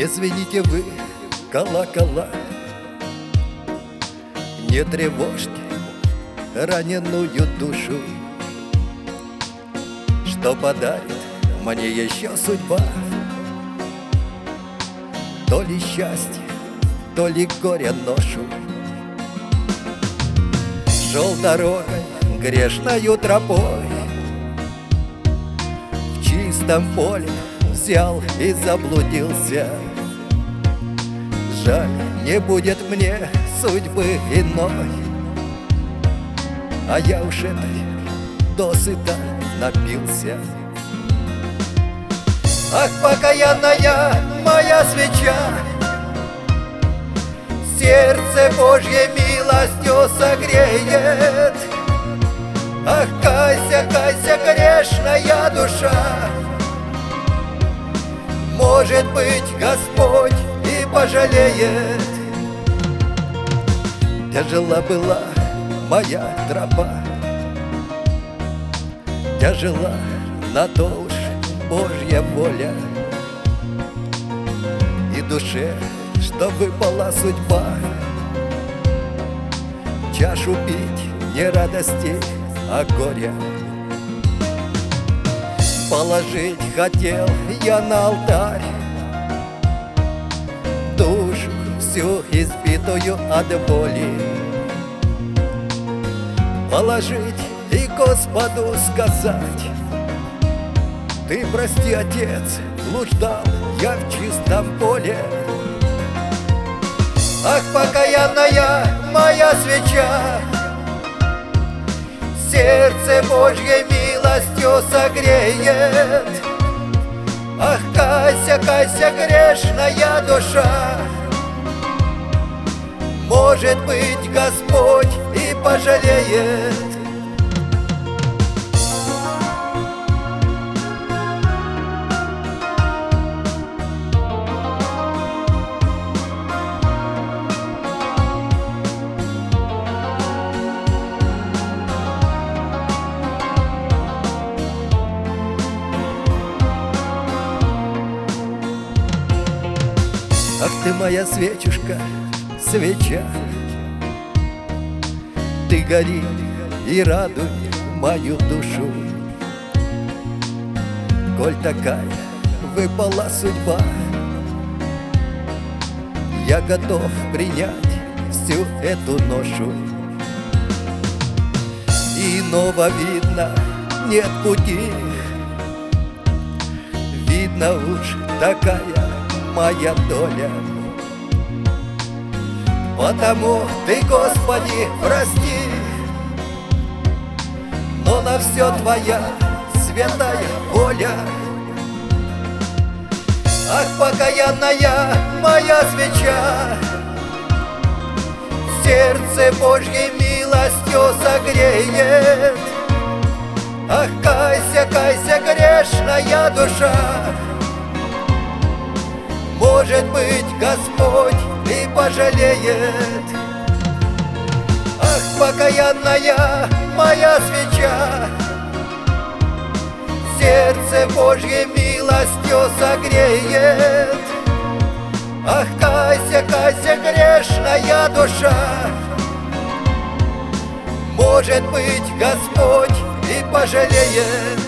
Не звените вы, колокола, не тревожьте раненую душу. Что подарит мне еще судьба? То ли счастье, то ли горе ношу. Шел дорогой грешною тропой, в чистом поле взял и заблудился. Жаль, не будет мне судьбы иной, а я уж этой досыта напился. Ах, покаянная моя свеча, сердце Божье милостью согреет. Ах, кайся, кайся, грешная душа, может быть, Господь и пожалеет. Тяжела была моя тропа, тяжела на то уж Божья воля. И душе, что выпала судьба, чашу пить не радости, а горя. Положить хотел я на алтарь душу всю избитую от боли, положить и Господу сказать: ты прости, Отец, блуждал я в чистом поле. Ах, покаянная моя свеча, сердце Божьей милостью согреет. Ах, кайся, кайся, грешная душа, может быть, Господь и пожалеет. Ах ты моя свечушка, свеча, ты гори и радуй мою душу. Коль такая выпала судьба, я готов принять всю эту ношу. Иного видно нет пути, видно уж такая моя доля. Потому ты, Господи, прости, но на все твоя святая воля. Ах, покаянная моя свеча, сердце Божьей милостью согреет. Ах, кайся, кайся, грешная душа, может быть, Господь и пожалеет. Ах, покаянная моя свеча, сердце Божьей милостью согреет. Ах, кайся, кайся, грешная душа, может быть, Господь и пожалеет.